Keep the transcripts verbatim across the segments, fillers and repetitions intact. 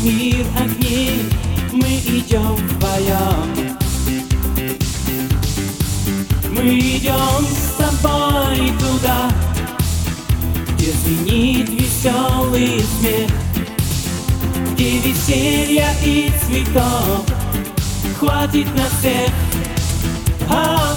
мир огней, мы идем вдвоем. Мы идем с тобой туда, где звенит веселый смех, где веселья и цветов хватит на всех. А!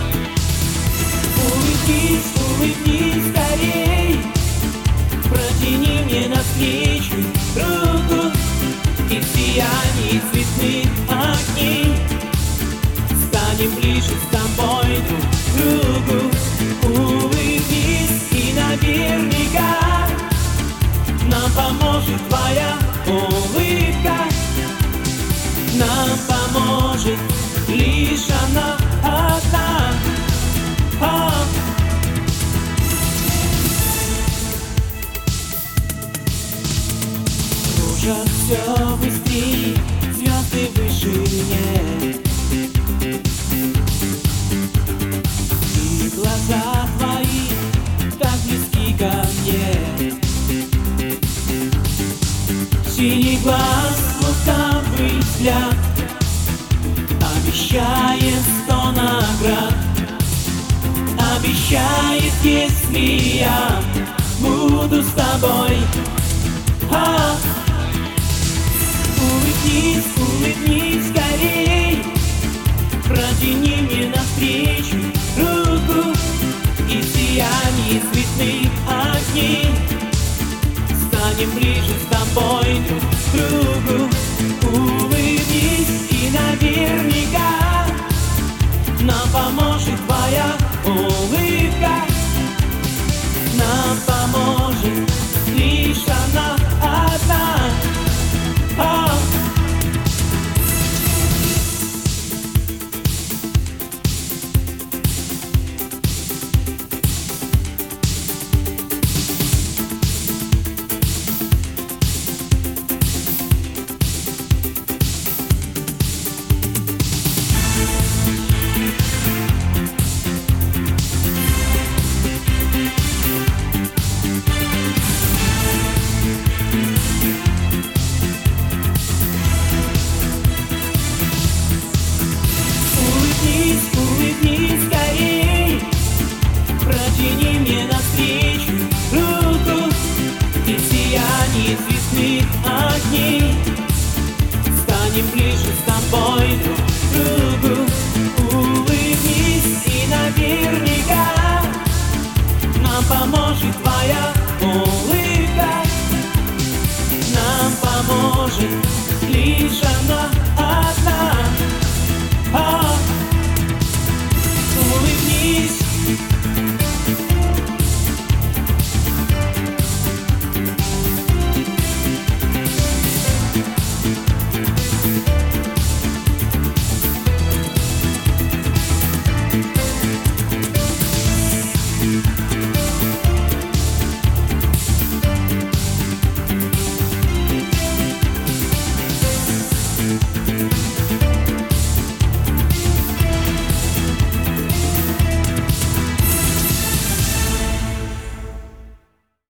Улыбнись, улыбнись скорей, протяни мне навстречу руку, и в сиянии цветных огней станем ближе с тобой друг к другу. Улыбнись, и наверняка нам поможет твоя улыбка, нам поможет лишь она одна. А! Кружат все быстрее звезды в вышине, и глаза твои так близки ко мне. Синий глаз, лукавый взгляд обещает сто наград, обещает, если я буду с тобой. А! Улыбнись, улыбнись скорей, протяни мне навстречу руку, и в сиянии цветных огней станем ближе с тобой друг к другу.